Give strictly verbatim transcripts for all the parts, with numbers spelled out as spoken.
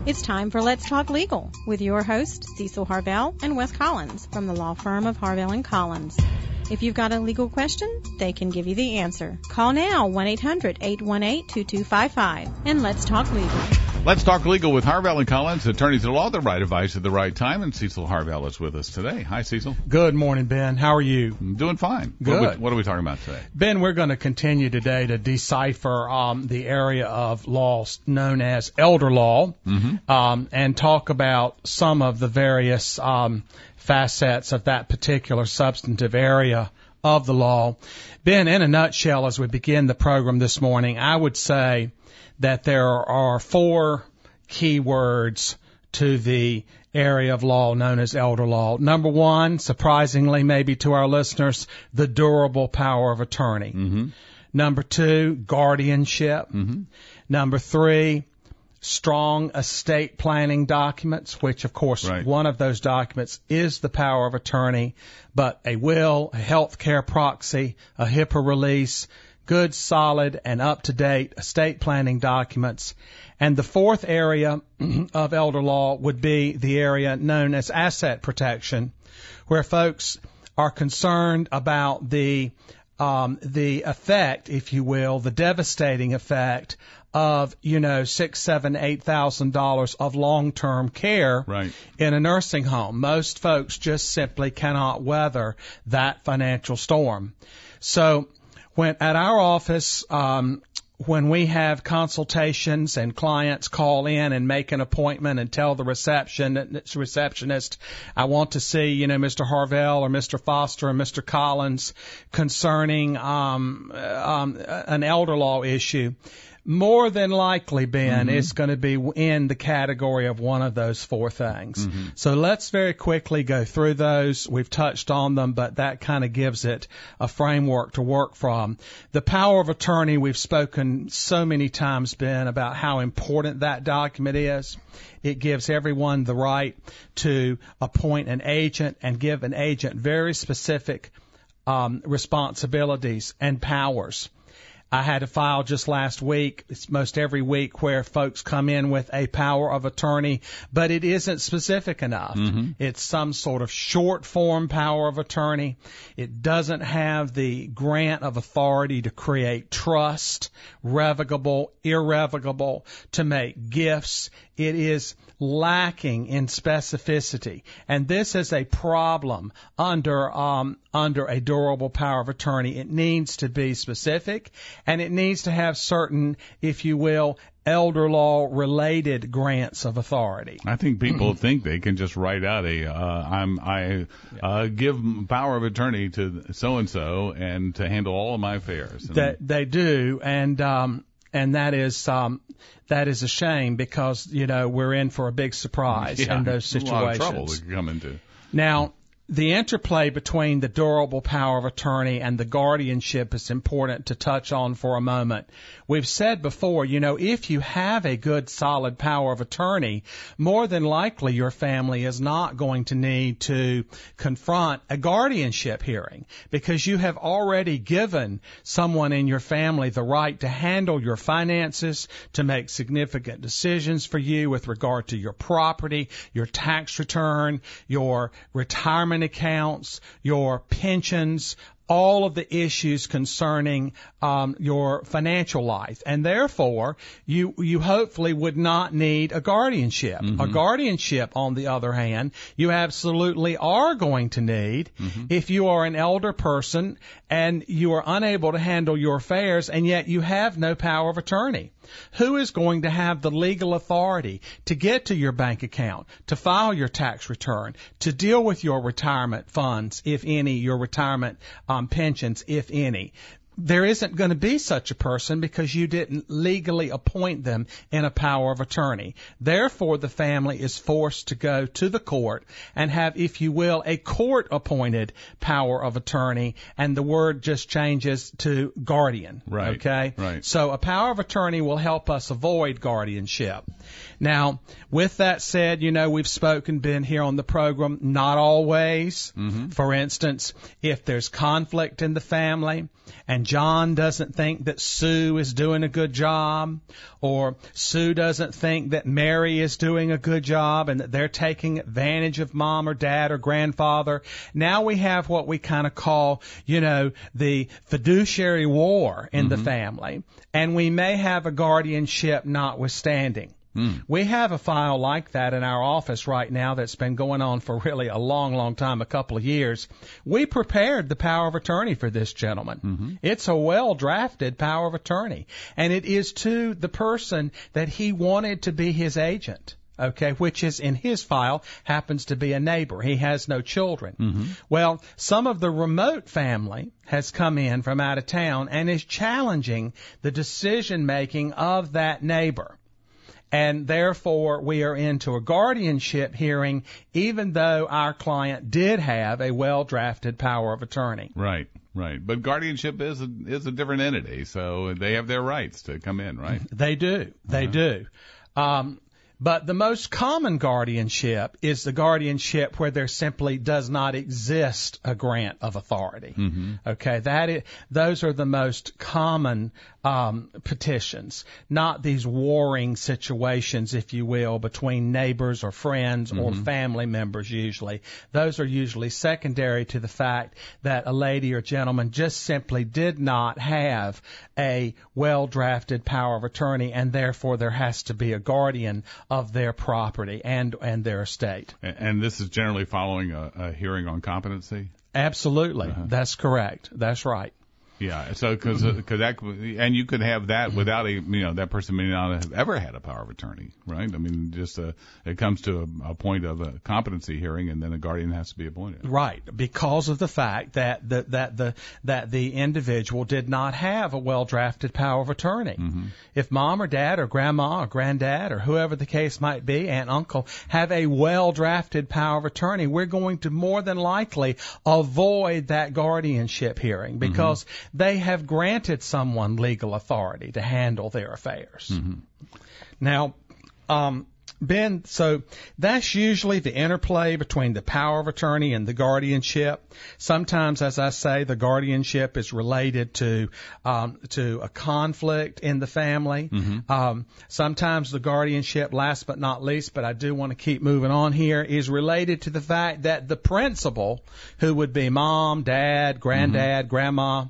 It's time for Let's Talk Legal with your hosts, Cecil Harvell and Wes Collins from the law firm of Harvell and Collins. If you've got a legal question, they can give you the answer. Call now, one eight hundred, eight one eight, two two five five, and let's talk legal. Let's talk legal with Harvell and Collins, attorneys at law, the right advice at the right time. And Cecil Harvell is with us today. Hi, Cecil. Good morning, Ben. How are you? I'm doing fine. Good. What are we, what are we talking about today? Ben, we're going to continue today to decipher um, the area of law known as elder law, mm-hmm. um, and talk about some of the various um, facets of that particular substantive area of the law. Ben, in a nutshell, as we begin the program this morning, I would say that there are four key words to the area of law known as elder law. Number one, surprisingly maybe to our listeners, the durable power of attorney. Mm-hmm. Number two, guardianship. Mm-hmm. Number three, strong estate planning documents, which, of course, right. one of those documents is the power of attorney, but a will, a health care proxy, a HIPAA release, good, solid, and up-to-date estate planning documents. And the fourth area of elder law would be the area known as asset protection, where folks are concerned about the um, the effect, if you will, the devastating effect of, you know, six, seven, eight thousand dollars of long-term care right. in a nursing home. Most folks just simply cannot weather that financial storm. So when at our office, um, when we have consultations and clients call in and make an appointment and tell the reception receptionist, I want to see, you know, Mister Harvell or Mister Foster or Mister Collins concerning um, um, an elder law issue, more than likely, Ben, mm-hmm. it's going to be in the category of one of those four things. Mm-hmm. So let's very quickly go through those. We've touched on them, but that kind of gives it a framework to work from. The power of attorney, we've spoken so many times, Ben, about how important that document is. It gives everyone the right to appoint an agent and give an agent very specific um, responsibilities and powers. I had a file just last week, it's most every week, where folks come in with a power of attorney, but it isn't specific enough. Mm-hmm. It's some sort of short form power of attorney. It doesn't have the grant of authority to create trust, revocable, irrevocable, to make gifts. It is lacking in specificity, and this is a problem under um, under a durable power of attorney. It needs to be specific, and it needs to have certain, if you will, elder law related grants of authority. I think people think they can just write out a uh, I'm I uh, give power of attorney to so and so and to handle all of my affairs. And that they do, and um, and that is um, that is a shame, because, you know, we're in for a big surprise yeah, in those situations. A lot of trouble we can come into. Now, the interplay between the durable power of attorney and the guardianship is important to touch on for a moment. We've said before, you know, if you have a good, solid power of attorney, more than likely your family is not going to need to confront a guardianship hearing, because you have already given someone in your family the right to handle your finances, to make significant decisions for you with regard to your property, your tax return, your retirement accounts, your pensions, all of the issues concerning um, your financial life. And therefore, you you hopefully would not need a guardianship. Mm-hmm. A guardianship, on the other hand, you absolutely are going to need mm-hmm. if you are an elder person and you are unable to handle your affairs, and yet you have no power of attorney. Who is going to have the legal authority to get to your bank account, to file your tax return, to deal with your retirement funds, if any, your retirement um, pensions, if any? There isn't going to be such a person, because you didn't legally appoint them in a power of attorney. Therefore, the family is forced to go to the court and have, if you will, a court-appointed power of attorney, and the word just changes to guardian. Right. Okay? Right. So a power of attorney will help us avoid guardianship. Now, with that said, you know, we've spoken, been here on the program, not always. Mm-hmm. For instance, if there's conflict in the family and and John doesn't think that Sue is doing a good job, or Sue doesn't think that Mary is doing a good job and that they're taking advantage of mom or dad or grandfather. Now we have what we kind of call, you know, the fiduciary war in mm-hmm. the family, and we may have a guardianship notwithstanding. Mm. We have a file like that in our office right now that's been going on for really a long, long time, a couple of years. We prepared the power of attorney for this gentleman. Mm-hmm. It's a well-drafted power of attorney, and it is to the person that he wanted to be his agent. Okay, which is in his file happens to be a neighbor. He has no children. Mm-hmm. Well, some of the remote family has come in from out of town and is challenging the decision making of that neighbor. And therefore, we are into a guardianship hearing, even though our client did have a well-drafted power of attorney. Right, right. But guardianship is a, is a different entity, so they have their rights to come in, right? They do. They uh-huh. do. Um, but the most common guardianship is the guardianship where there simply does not exist a grant of authority. Mm-hmm. Okay, that is, those are the most common um, petitions, not these warring situations, if you will, between neighbors or friends mm-hmm. or family members usually. Those are usually secondary to the fact that a lady or gentleman just simply did not have a well-drafted power of attorney, and therefore there has to be a guardian of their property and and their estate. And this is generally following a, a hearing on competency? Absolutely. Uh-huh. That's correct. That's right. Yeah, so because because that and you could have that without a you know that person may not have ever had a power of attorney, right? I mean, just a, it comes to a, a point of a competency hearing, and then a guardian has to be appointed. Right, because of the fact that the that the that the individual did not have a well drafted power of attorney. Mm-hmm. If mom or dad or grandma or granddad or whoever the case might be, aunt, uncle, have a well drafted power of attorney, we're going to more than likely avoid that guardianship hearing because mm-hmm. they have granted someone legal authority to handle their affairs. Mm-hmm. Now, um, Ben, so that's usually the interplay between the power of attorney and the guardianship. Sometimes, as I say, the guardianship is related to um, to a conflict in the family. Mm-hmm. Um, sometimes the guardianship, last but not least, but I do want to keep moving on here, is related to the fact that the principal, who would be mom, dad, granddad, mm-hmm. grandma,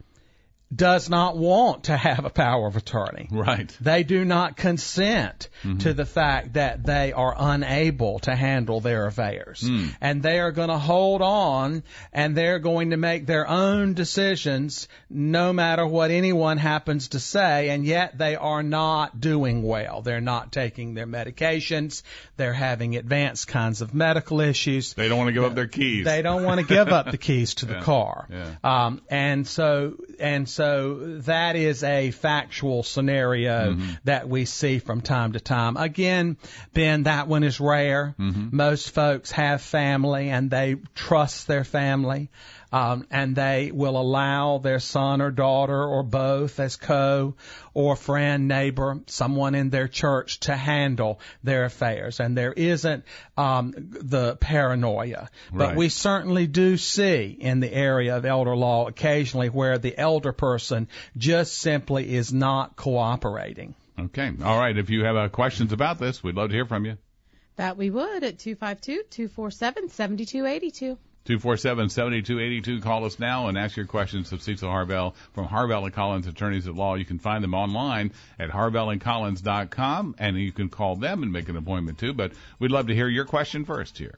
does not want to have a power of attorney. Right. They do not consent mm-hmm. to the fact that they are unable to handle their affairs. Mm. And they are going to hold on, and they're going to make their own decisions no matter what anyone happens to say, and yet they are not doing well. They're not taking their medications. They're having advanced kinds of medical issues. They don't want to give up their keys. They don't want to give up the keys to the yeah. car. Yeah. Um, and so, and so, So that is a factual scenario mm-hmm. that we see from time to time. Again, Ben, that one is rare. Mm-hmm. Most folks have family and they trust their family. Um, and they will allow their son or daughter or both as co or friend, neighbor, someone in their church to handle their affairs. And there isn't um, the paranoia. But right. we certainly do see in the area of elder law occasionally where the elder person just simply is not cooperating. Okay. All right. If you have uh, questions about this, we'd love to hear from you. That we would at two five two, two four seven, seven two eight two. two four seven, seven two eight two. Call us now and ask your questions of Cecil Harvell from Harvell and Collins Attorneys at Law. You can find them online at harvell and collins dot com, and you can call them and make an appointment too. But we'd love to hear your question first here.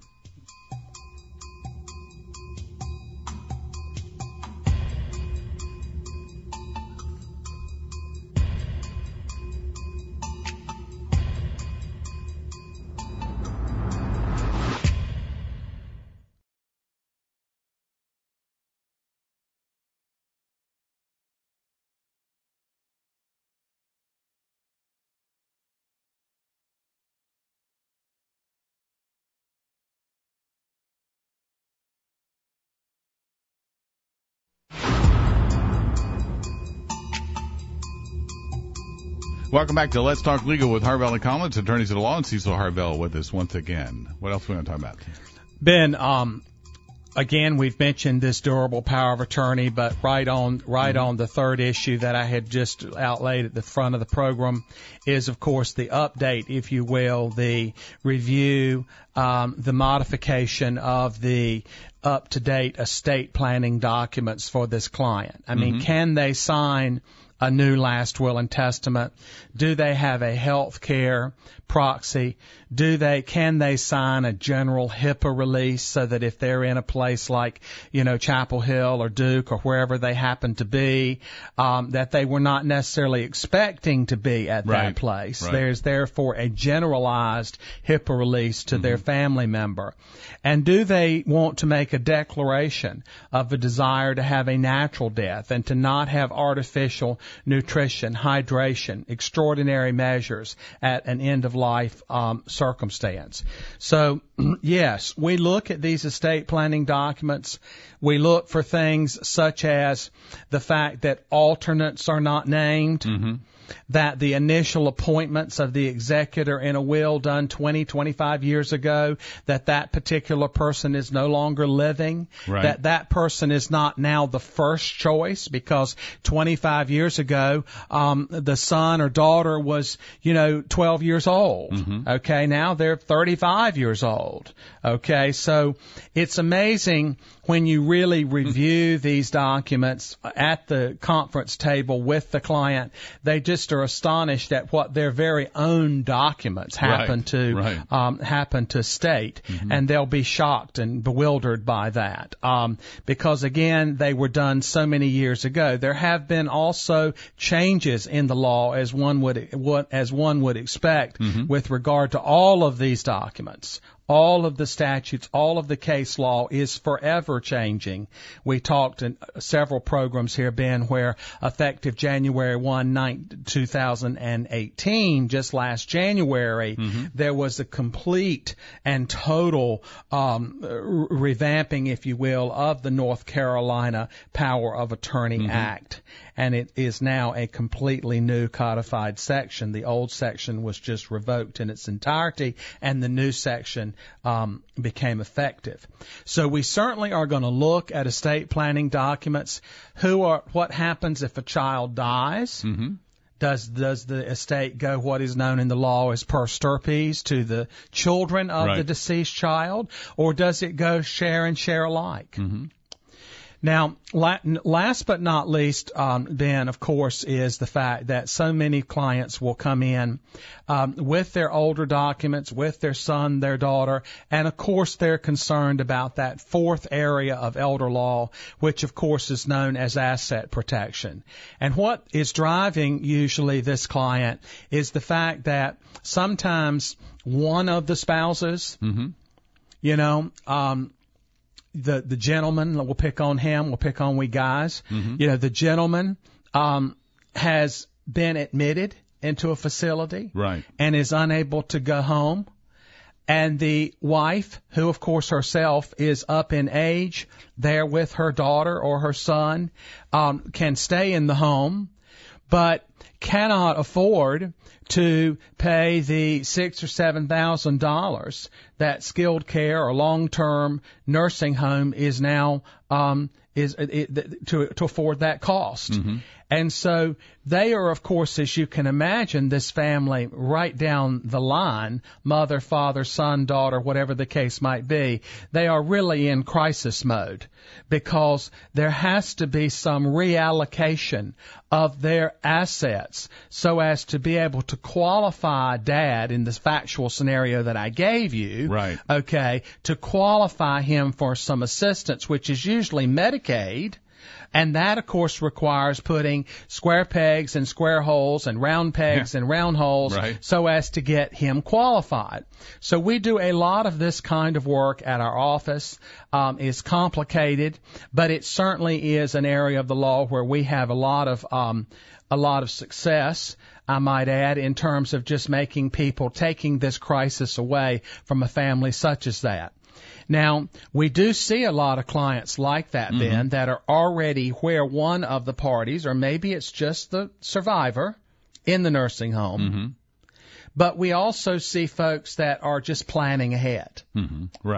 Welcome back to Let's Talk Legal with Harvell and Collins, Attorneys at Law, and Cecil Harvell with us once again. What else are we going to talk about? Ben, um, again, we've mentioned this durable power of attorney, but right on, right mm-hmm. on the third issue that I had just outlaid at the front of the program is, of course, the update, if you will, the review, um, the modification of the up-to-date estate planning documents for this client. I mean, mm-hmm. can they sign a new last will and testament? Do they have a health care proxy? Do they, can they sign a general HIPAA release so that if they're in a place like, you know, Chapel Hill or Duke or wherever they happen to be, um, that they were not necessarily expecting to be at right. that place? Right. There's therefore a generalized HIPAA release to mm-hmm. their family member. And do they want to make a declaration of a desire to have a natural death and to not have artificial nutrition, hydration, extraordinary measures at an end of life um, circumstance? So, yes, we look at these estate planning documents. We look for things such as the fact that alternates are not named, mm-hmm. that the initial appointments of the executor in a will done twenty, twenty-five years ago, that that particular person is no longer living, right. that that person is not now the first choice because twenty-five years ago, um, the son or daughter was, you know, twelve years old. Mm-hmm. Okay, now they're thirty-five years old. Okay, so it's amazing when you really review these documents at the conference table with the client. They just are astonished at what their very own documents happen right, to right. Um, happen to state, mm-hmm. and they'll be shocked and bewildered by that um, because again they were done so many years ago. There have been also changes in the law as one would as one would expect mm-hmm. with regard to all of these documents. All of the statutes, all of the case law is forever changing. We talked in several programs here, Ben, where effective January first, two thousand eighteen, just last January, mm-hmm. there was a complete and total um, revamping, if you will, of the North Carolina Power of Attorney mm-hmm. Act. And it is now a completely new codified section. The old section was just revoked in its entirety, and the new section um, became effective. So we certainly are going to look at estate planning documents. Who are? What happens if a child dies? Mm-hmm. Does does the estate go what is known in the law as per stirpes to the children of right. the deceased child, or does it go share and share alike? Mm-hmm. Now, last but not least, um, Ben, of course, is the fact that so many clients will come in um, with their older documents, with their son, their daughter, and of course they're concerned about that fourth area of elder law, which of course is known as asset protection. And what is driving usually this client is the fact that sometimes one of the spouses, mm-hmm. you know, um, The the gentleman, we'll pick on him, we'll pick on we guys. Mm-hmm. You know, the gentleman um, has been admitted into a facility, right, and is unable to go home. And the wife, who of course herself is up in age, there with her daughter or her son, um, can stay in the home, but cannot afford to pay the six or seven thousand dollars that skilled care or long-term nursing home is now um, is it, it, to to afford that cost. Mm-hmm. And so they are, of course, as you can imagine, this family right down the line, mother, father, son, daughter, whatever the case might be, they are really in crisis mode because there has to be some reallocation of their assets so as to be able to qualify dad in this factual scenario that I gave you, right? Okay, to qualify him for some assistance, which is usually Medicaid. And that, of course, requires putting square pegs in square holes and round pegs yeah. in round holes right. so as to get him qualified. So we do a lot of this kind of work at our office. Um, it's complicated, but it certainly is an area of the law where we have a lot of um, a lot of success, I might add, in terms of just making people taking this crisis away from a family such as that. Now, we do see a lot of clients like that, mm-hmm. Ben, that are already where one of the parties, or maybe it's just the survivor in the nursing home, mm-hmm. but we also see folks that are just planning ahead. Mm-hmm. Right.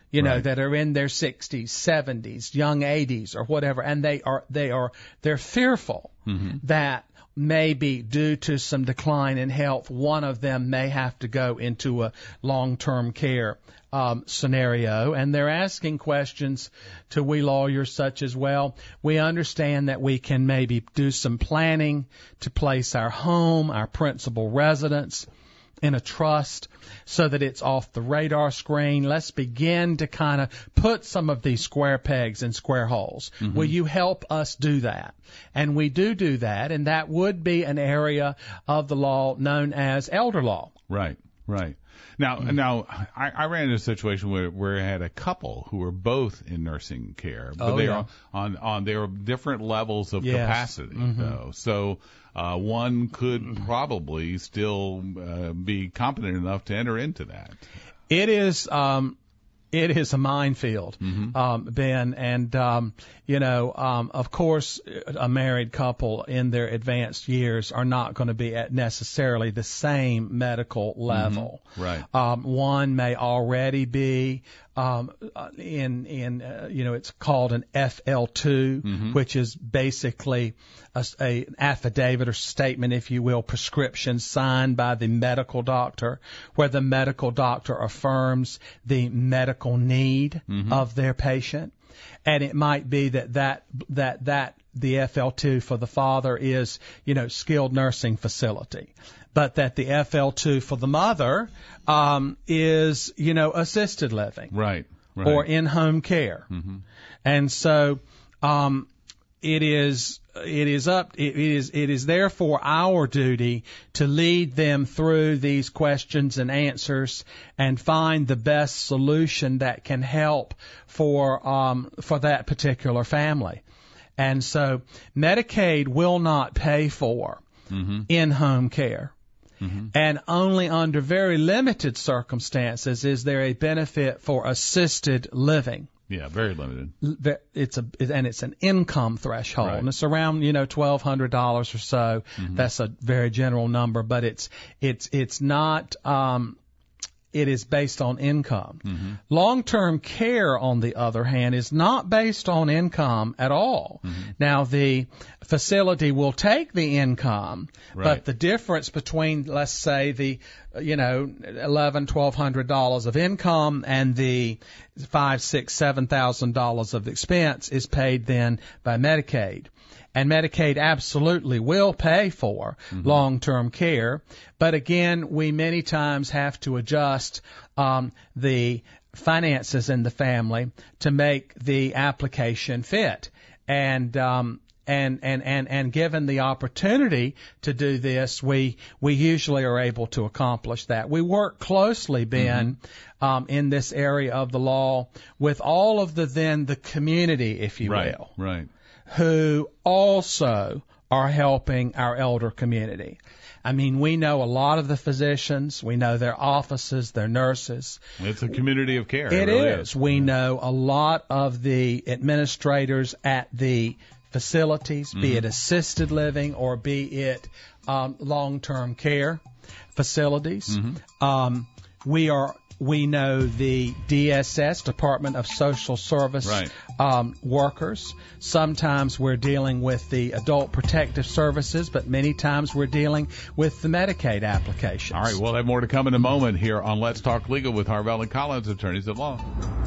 you know, Right. that are in their sixties, seventies, young eighties, or whatever, and they are they are they're fearful Mm-hmm. that maybe due to some decline in health, one of them may have to go into a long-term care um, scenario, and they're asking questions to we lawyers such as, well, we understand that we can maybe do some planning to place our home, our principal residence, in a trust so that it's off the radar screen. Let's begin to kind of put some of these square pegs in square holes. Mm-hmm. Will you help us do that? And we do do that, and that would be an area of the law known as elder law. Right, right. Now, mm-hmm. now I, I ran into a situation where, where I had a couple who were both in nursing care, but oh, they yeah. are on, on they were different levels of yes. capacity, mm-hmm. though. So uh, one could probably still uh, be competent enough to enter into that. It is. Um, It is a minefield, mm-hmm. um, Ben, and um, you know, um, of course, a married couple in their advanced years are not going to be at necessarily the same medical level. Mm-hmm. Right. Um, one may already be um, in in uh, you know, it's called an F L two, mm-hmm. which is basically a, a affidavit or statement, if you will, prescription signed by the medical doctor, where the medical doctor affirms the medical need mm-hmm. of their patient. And it might be that that that that the F L two for the father is, you know, skilled nursing facility, but that the F L two for the mother um, is, you know, assisted living, right, right. or in-home care. Mm-hmm. And so um, it is it is up it is it is therefore our duty to lead them through these questions and answers and find the best solution that can help for um, for that particular family. And so Medicaid will not pay for mm-hmm. in-home care. Mm-hmm. And only under very limited circumstances is there a benefit for assisted living. Yeah, very limited. It's a and it's an income threshold, right. and it's around, you know, twelve hundred dollars or so. Mm-hmm. That's a very general number, but it's it's it's not. Um, It is based on income. Mm-hmm. Long-term care, on the other hand, is not based on income at all. Mm-hmm. Now, the facility will take the income, right. but the difference between, let's say, the, you know, eleven, twelve hundred dollars of income and the five, six, seven thousand dollars of expense is paid then by Medicaid. And Medicaid absolutely will pay for mm-hmm. long-term care. But again, we many times have to adjust um, the finances in the family to make the application fit. And um, and, and, and, and given the opportunity to do this, we we usually are able to accomplish that. We work closely, Ben, mm-hmm. um, in this area of the law with all of the then the community, if you right, will. Right. Who also are helping our elder community. I mean, we know a lot of the physicians. We know their offices, their nurses. It's a community of care. It, it really is. is. We yeah. know a lot of the administrators at the facilities, mm-hmm. be it assisted living or be it um, long-term care facilities. Mm-hmm. Um, we are. We know the D S S, Department of Social Service right. um, workers. Sometimes we're dealing with the Adult Protective Services, but many times we're dealing with the Medicaid applications. All right, we'll have more to come in a moment here on Let's Talk Legal with Harvell and Collins, attorneys at law.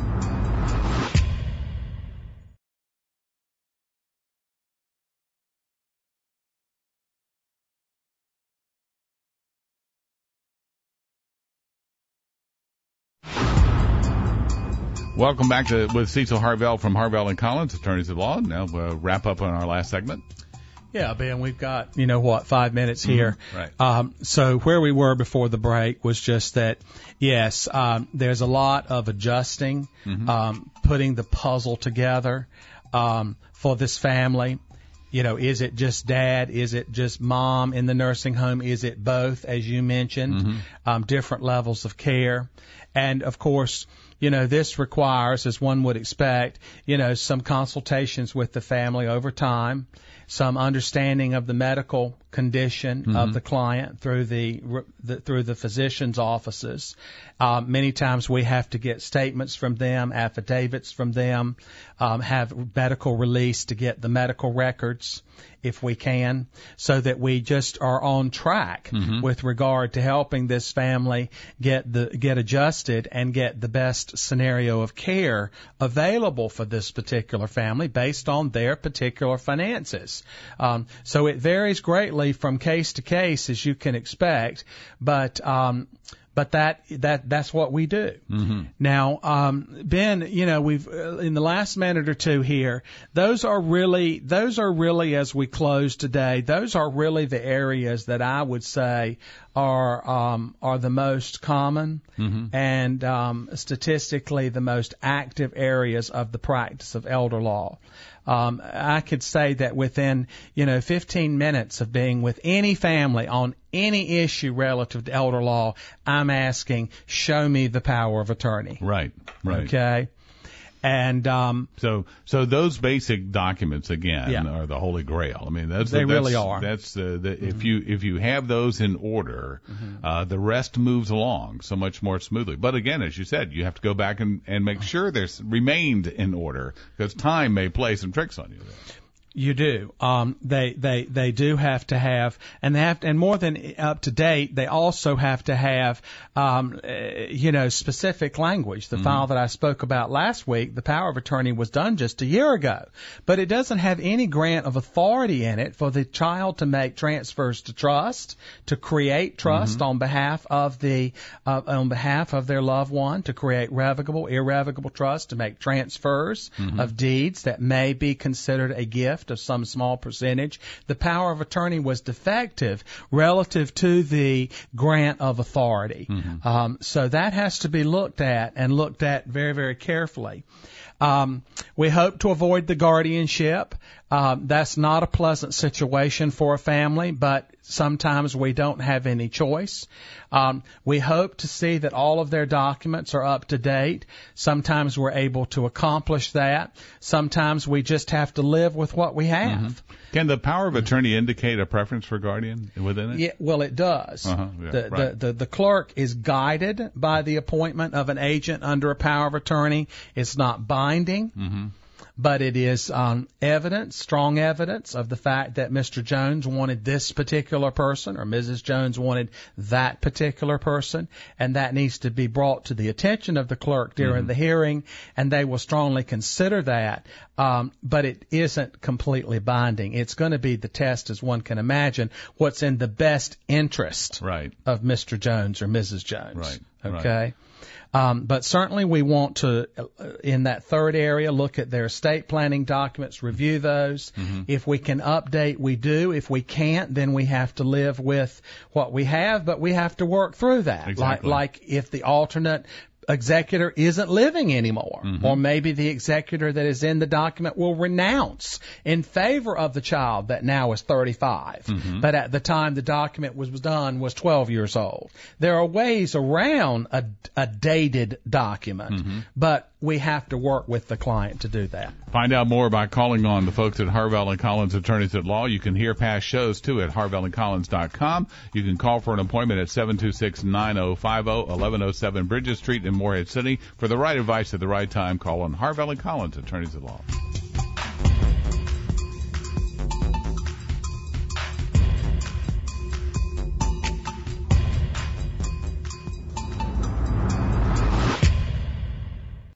Welcome back to with Cecil Harvell from Harvell and Collins, attorneys at law. Now we'll wrap up on our last segment. Yeah, Ben, we've got, you know what, five minutes here. Mm-hmm. Right. Um, so where we were before the break was just that, yes, um, there's a lot of adjusting, mm-hmm. um, putting the puzzle together um, for this family. You know, is it just dad? Is it just mom in the nursing home? Is it both, as you mentioned, mm-hmm. um, different levels of care? And, of course, you know, this requires, as one would expect, you know, some consultations with the family over time, some understanding of the medical condition mm-hmm. of the client through the, the through the physician's offices. Uh, many times we have to get statements from them, affidavits from them, um, have medical release to get the medical records if we can, so that we just are on track mm-hmm. with regard to helping this family get the get adjusted and get the best scenario of care available for this particular family based on their particular finances. Um, so it varies greatly from case to case, as you can expect, but um, but that that that's what we do. Mm-hmm. Now, um, Ben, you know, we've uh, in the last minute or two here, those are really those are really as we close today, those are really the areas that I would say are um, are the most common mm-hmm. and um, statistically the most active areas of the practice of elder law. Um, I could say that within, you know, fifteen minutes of being with any family on any issue relative to elder law, I'm asking, show me the power of attorney. Right, right. Okay. And um, so, so those basic documents again yeah. are the Holy Grail. I mean, that's they that's, really are. That's uh, the, mm-hmm. if you if you have those in order, mm-hmm. uh, the rest moves along so much more smoothly. But again, as you said, you have to go back and, and make sure there's remained in order, because time may play some tricks on you there. You do. Um, they, they, they do have to have, and they have to, and more than up to date, they also have to have, um, uh, you know, specific language. The mm-hmm. file that I spoke about last week, the power of attorney was done just a year ago, but it doesn't have any grant of authority in it for the child to make transfers to trust, to create trust mm-hmm. on behalf of the, uh, on behalf of their loved one, to create revocable, irrevocable trust, to make transfers mm-hmm. of deeds that may be considered a gift of some small percentage. The power of attorney was defective relative to the grant of authority. Mm-hmm. Um, so that has to be looked at and looked at very, very carefully. Um, we hope to avoid the guardianship. Um, that's not a pleasant situation for a family, but sometimes we don't have any choice. Um, we hope to see that all of their documents are up to date. Sometimes we're able to accomplish that. Sometimes we just have to live with what we have. Mm-hmm. Can the power of attorney indicate a preference for guardian within it? Yeah, well, it does. Uh-huh, yeah, the, right. the, the, the clerk is guided by the appointment of an agent under a power of attorney. It's not binding. Mm-hmm. But it is um, evidence, strong evidence of the fact that Mister Jones wanted this particular person or Missus Jones wanted that particular person, and that needs to be brought to the attention of the clerk during mm-hmm. the hearing, and they will strongly consider that. Um, but it isn't completely binding. It's going to be the test, as one can imagine, what's in the best interest right. of Mister Jones or Missus Jones. Right. Okay. Right. Um, but certainly we want to, in that third area, look at their estate planning documents, review those. Mm-hmm. If we can update, we do. If we can't, then we have to live with what we have, but we have to work through that. Exactly. Like, like if the alternate executor isn't living anymore, mm-hmm. or maybe the executor that is in the document will renounce in favor of the child that now is thirty-five, mm-hmm. but at the time the document was, was done was twelve years old. There are ways around a, a dated document, mm-hmm. but we have to work with the client to do that. Find out more by calling on the folks at Harvell and Collins Attorneys at Law. You can hear past shows, too, at harvell and collins dot com. You can call for an appointment at seven two six, nine oh five oh, eleven oh seven Bridges Street in Morehead City. For the right advice at the right time, call on Harvell and Collins Attorneys at Law.